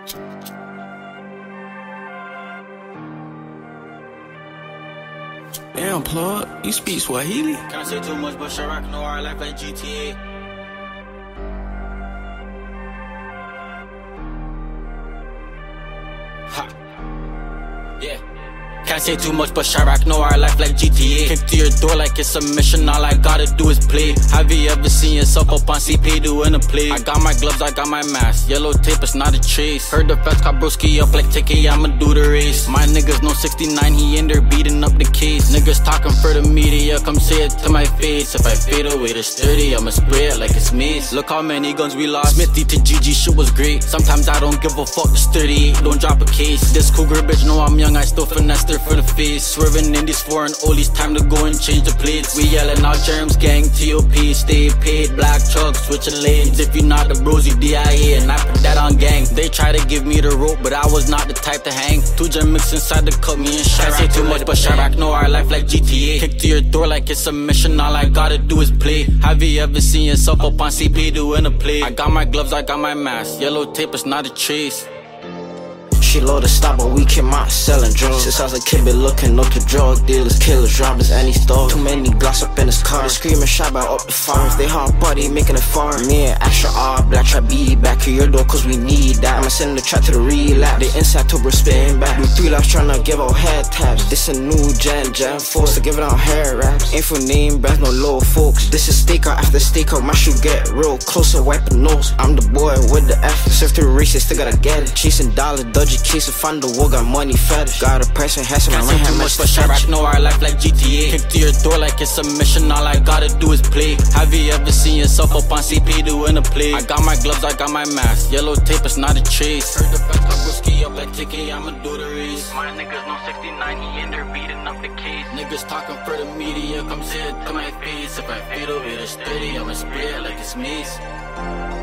Damn, plug, you speak Swahili? Can't say too much, but Chirac know our life like GTA. Ha. Yeah. Can't say too much, but Chirac know our life like GTA. Kick to your door like it's a mission, all I gotta do is play. Have you ever seen yourself up on CP doing a play? I got my gloves, I got my mask, yellow tape, it's not a trace. Heard the feds caught broski up like TK, I'ma do the race. My niggas know 69, he in there beating up the case. Niggas talking for the media, come say it to my face. If I fade away to 30, I'ma spray it like it's mace. Look how many guns we lost, Smithy to GG, shit was great. Sometimes I don't give a fuck, it's 38, don't drop a case. This cougar bitch know I'm young, I still finesse her for the face. Swerving in these foreign oldies, time to go and change the plates. We yelling out germs, gang, TOP, stay paid. Black truck, switching lanes. If you not the bros, you DIA, and I put that on gang. They try to give me the rope, but I was not the type to hang. Two gen mix inside the cup, me and Chirac. Can't say too much, but Chirac know our life like GTA. Kick to your door like it's a mission, all I gotta do is play. Have you ever seen yourself up on CP doing a play? I got my gloves, I got my mask, yellow tape, it's not a trace. She low to stop, but we came out selling drugs. Since I was a kid, been looking up to drug dealers, killers, robbers, any store. Too many glass up in his car. They screaming shot by up the farms. They hard body making it far. Me and Asher R, Black Trap B, back to your door, cause we need that. I'ma send the trap to the relapse. They inside to bro spitting back. We 3 laps tryna give out head taps. This a new gen force to give it out hair raps. Ain't for name brands, no low folks. This is stakeout after stakeout, my shoe get real closer, wipe a nose. I'm the boy with the F. Surf through races, still gotta get it. Chasing dollars, dodgy case, find the wall, got money fetish. Got a price and has my right hand match. But Chirac know our life like GTA. Kick to your door like it's a mission, all I gotta do is play. Have you ever seen yourself up on CP doing a play? I got my gloves, I got my mask, yellow tape, it's not a trace. Heard the feds caught broski up like TK, I'ma do the race. My niggas know 69, he in there beating up the case. Niggas talking for the media, come say it to my face. If I fade away to 30, I'ma spray it like it's mace.